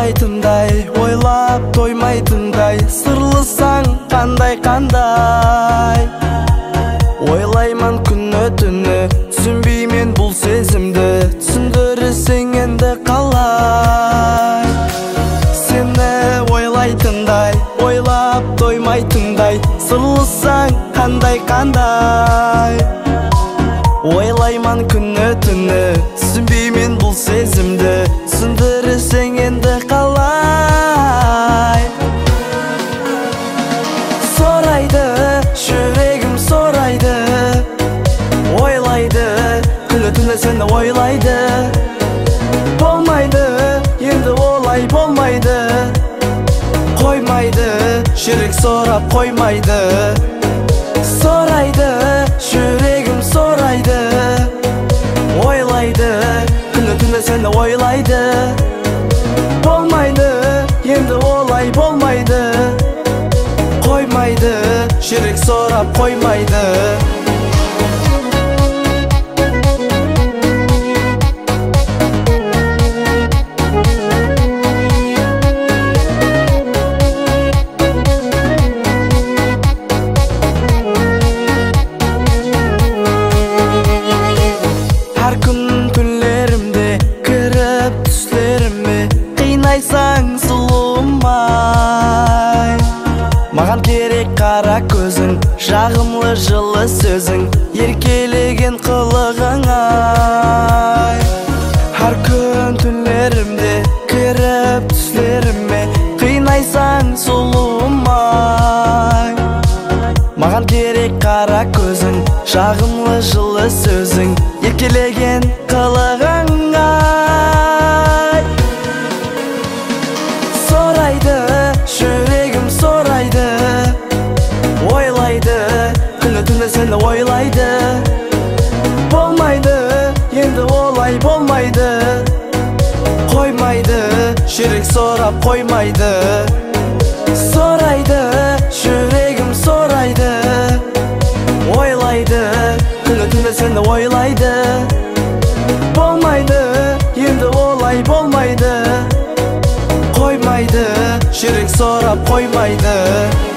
ойлайтындай, ойлап тоймайтындай, сырлысаң қандай ойлаймын күні түні, түсінбеймен бұл сезімді, түсіндірсең енді қалай. Сені ойлайтындай, ойлап тоймайтындай, сырлысаң қандай ойлаймын күні түні, түсінбеймен бұл сезімді, түсіндірсең енді қалай. Сорайды, жүрегім сорайды, ойлайды, күні түні сені ойлайды. Болмайды, енді олай болмайды, қоймайды, жүрек сорап қоймайды. Сорайды, жүрегім сорайды, ойлайды, күні түні сені ойлайды. Болмайды, енді олай болмайды, қоймайды, жүрек сорап қоймайды. Әр күн түнлерімде кіріп түслеріме, қинайсаң сұлуым-ай. Маған керек қара көзің, жағымлы жылы сөзің, еркелеген қылығың-ай. Әр күн түнлерімде кіріп түслеріме, қинайсаң сұлуым-ай. Маған керек қара көзің, жағымлы жылы сөзің, еркелеген қылығың-ай. Сорайды, жүрегім сорайды, ойлайды, күні түні сені ойлайды. Болмайды, енді олай болмайды, қоймайды, жүрек сорап қоймайды. Сорайды, жүрегім сорайды, ойлайды, күні түні сені ойлайды. Болмайды, енді олай болмайды, қоймайды, жүрек сорап қоймайды.